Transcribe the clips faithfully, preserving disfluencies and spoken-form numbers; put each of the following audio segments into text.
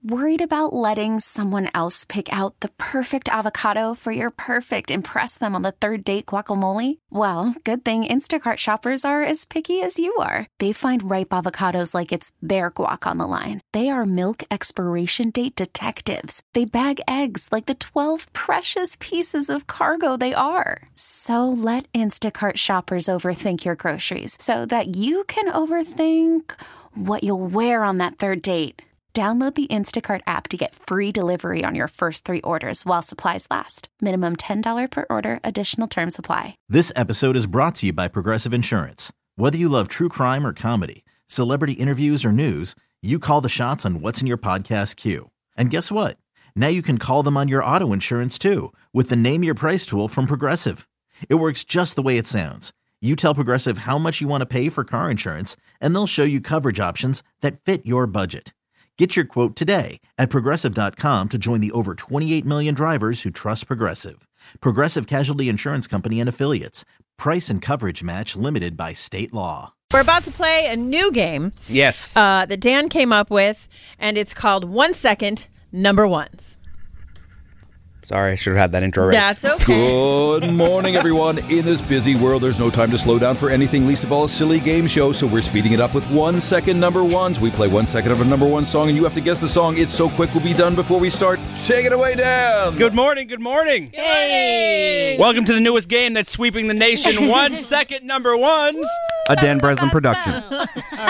Worried about letting someone else pick out the perfect avocado for your perfect impress them on the third date guacamole? Well, good thing Instacart shoppers are as picky as you are. They find ripe avocados like it's their guac on the line. They are milk expiration date detectives. They bag eggs like the twelve precious pieces of cargo they are. So let Instacart shoppers overthink your groceries so that you can overthink what you'll wear on that third date. Download the Instacart app to get free delivery on your first three orders while supplies last. Minimum ten dollars per order. Additional terms apply. This episode is brought to you by Progressive Insurance. Whether you love true crime or comedy, celebrity interviews or news, you call the shots on what's in your podcast queue. And guess what? Now you can call them on your auto insurance too with the Name Your Price tool from Progressive. It works just the way it sounds. You tell Progressive how much you want to pay for car insurance, and they'll show you coverage options that fit your budget. Get your quote today at Progressive dot com to join the over twenty-eight million drivers who trust Progressive. Progressive Casualty Insurance Company and Affiliates. Price and coverage match limited by state law. We're about to play a new game. Yes. Uh, that Dan came up with, and it's called One Second Number Ones. Sorry, I should have had that intro ready. That's okay. Good morning, everyone. In this busy world, there's no time to slow down for anything, least of all a silly game show, so we're speeding it up with one second number ones. We play one second of a number one song, and you have to guess the song. It's so quick, we'll be done before we start. Take it away, Dan. Good morning, good morning. Good morning. Welcome to the newest game that's sweeping the nation. One second number ones. A Dan Breslin production. All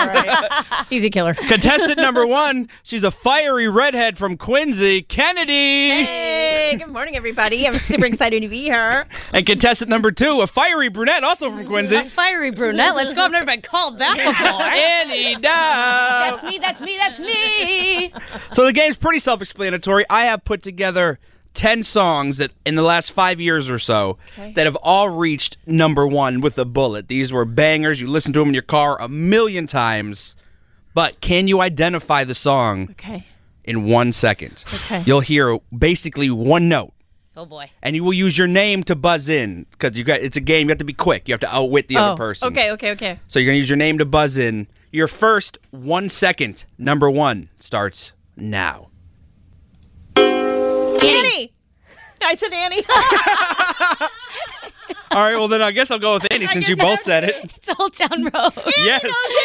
right. Easy killer. Contestant number one, she's a fiery redhead from Quincy, Kennedy. Hey, good morning, everybody. I'm super excited to be here. And contestant number two, a fiery brunette, also from Quincy. A fiery brunette? Let's go. I've never been called that before. Annie Dowd. That's me, that's me, that's me. So the game's pretty self-explanatory. I have put together ten songs that in the last five years or so okay. that have all reached number one with a bullet. These were bangers. You listen to them in your car a million times. But can you identify the song okay. in one second? Okay. You'll hear basically one note. Oh, boy. And you will use your name to buzz in because you got it's a game. You have to be quick. You have to outwit the oh, other person. Okay, okay, okay. So you're going to use your name to buzz in. Your first one second number one starts now. Annie! I said Annie. All right, well, then I guess I'll go with Annie since you both said it. It's Old Town Road. Yes.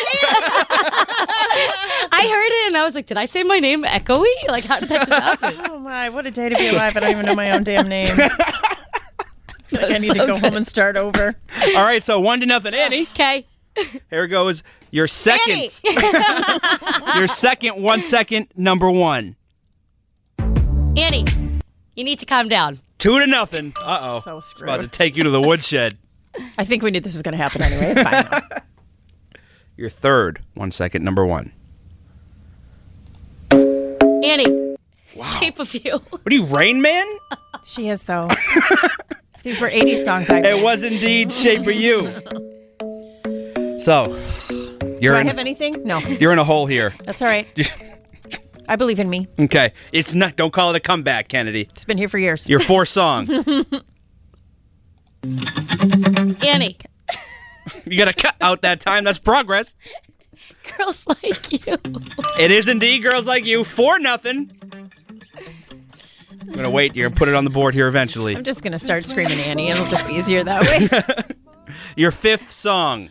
I heard it and I was like, did I say my name echoey? Like, how did that just happen? Oh, my. What a day to be alive. I don't even know my own damn name. Like I need so to go good. home and start over. All right, so one to nothing, Annie. Okay. Here goes your second. Your second one second number one. Annie, you need to calm down. Two to nothing. Uh-oh. So screwed. About to take you to the woodshed. I think we knew this was going to happen anyway. It's fine. Your third one second number one. Annie. Wow. Shape of You. What are you, Rain Man? She is, though. If these were eighties songs, I'd It was indeed Shape of You. So, you're Do I in, have anything? No. You're in a hole here. That's all right. I believe in me. Okay. It's not. Don't call it a comeback, Kennedy. It's been here for years. Your fourth song. Annie. You got to cut out that time. That's progress. Girls Like You. It is indeed Girls Like You. Four nothing. I'm going to wait. You're going to put it on the board here eventually. I'm just going to start screaming Annie. It'll just be easier that way. Your fifth song.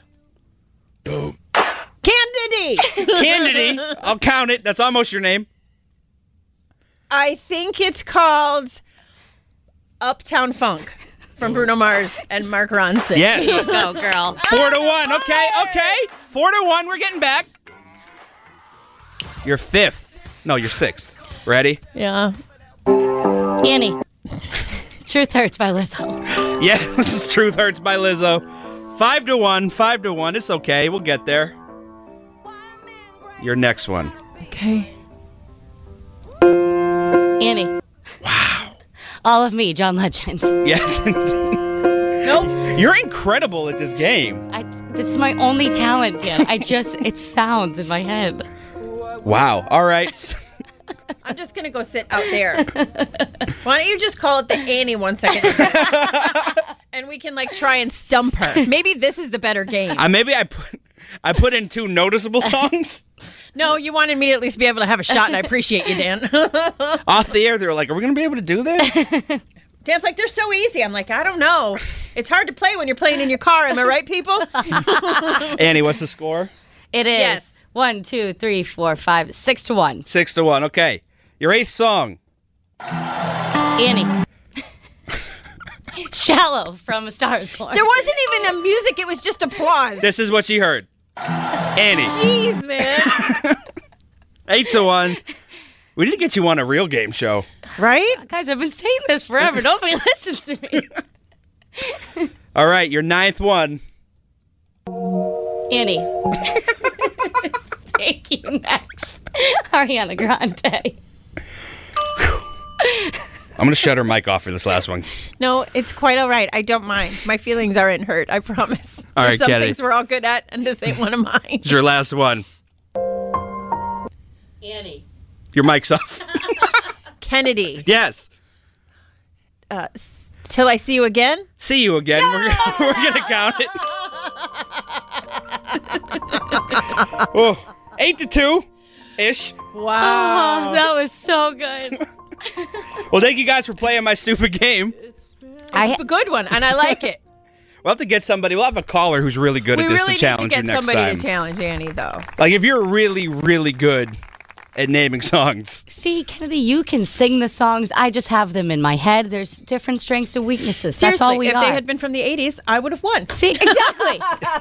Candidate. Candidate. I'll count it. That's almost your name. I think it's called Uptown Funk from Bruno Mars and Mark Ronson. Yes. Go, girl. Four to one. Okay, okay. Four to one. We're getting back. Your fifth. No, your sixth. Ready? Yeah. Annie. Truth Hurts by Lizzo. Yes, this is Truth Hurts by Lizzo. Five to one. Five to one. It's okay. We'll get there. Your next one. Okay. Annie. Wow. All of Me, John Legend. Yes, indeed. Nope. You're incredible at this game. I, this is my only talent, Dan. I just, it sounds in my head. Wow. All right. I'm just going to go sit out there. Why don't you just call it the Annie one second? And we can, like, try and stump her. Maybe this is the better game. Uh, maybe I put I put in two noticeable songs. No, you wanted me to at least be able to have a shot, and I appreciate you, Dan. Off the air, they were like, are we going to be able to do this? Dan's like, they're so easy. I'm like, I don't know. It's hard to play when you're playing in your car. Am I right, people? Annie, what's the score? It is Yes. one, two, three, four, five, six to one. Six to one. Okay. Your eighth song. Annie. Shallow from A Star Is Born. There wasn't even a music. It was just applause. This is what she heard. Annie. Jeez, man. Eight to one. We need to get you on a real game show. Right? Guys, I've been saying this forever. Nobody listens to me. All right, your ninth one. Annie. Thank you. Next. Ariana Grande. I'm going to shut her mic off for this last one. No, it's quite all right. I don't mind. My feelings aren't hurt. I promise. All right, There's some Kenny. things we're all good at, and this ain't one of mine. It's your last one. Annie. Your mic's off. Kennedy. Yes. Uh, s- till I see you again. See you again. We're, we're going to count it. Oh, eight to two ish. Wow. Oh, that was so good. Well, thank you guys for playing my stupid game. It's a good one, and I like it. We'll have to get somebody. We'll have a caller who's really good we at this really to challenge need to you get next somebody time. to challenge Annie, though. Like, if you're really, really good at naming songs. See, Kennedy, you can sing the songs. I just have them in my head. There's different strengths and weaknesses. That's all we if are. they had been from the eighties, I would have won. See, exactly.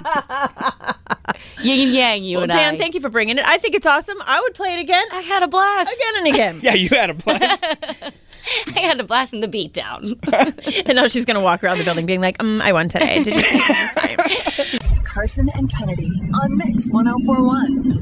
Yin and yang, you Well, and Dan, I. thank you for bringing it. I think it's awesome. I would play it again, I had a blast. again and again. Yeah, you had a blast. I had a blast in the beat down. And now she's going to walk around the building being like, mm, I won today. Did you see? It's fine. Carson and Kennedy on Mix one oh four one.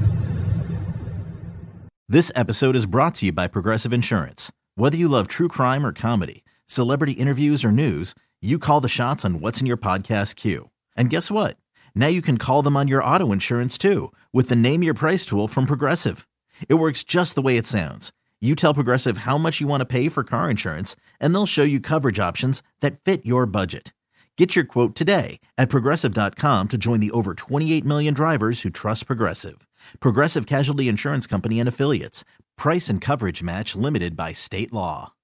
This episode is brought to you by Progressive Insurance. Whether you love true crime or comedy, celebrity interviews or news, you call the shots on what's in your podcast queue. And guess what? Now you can call them on your auto insurance too with the Name Your Price tool from Progressive. It works just the way it sounds. You tell Progressive how much you want to pay for car insurance, and they'll show you coverage options that fit your budget. Get your quote today at Progressive dot com to join the over twenty-eight million drivers who trust Progressive. Progressive Casualty Insurance Company and Affiliates. Price and coverage match limited by state law.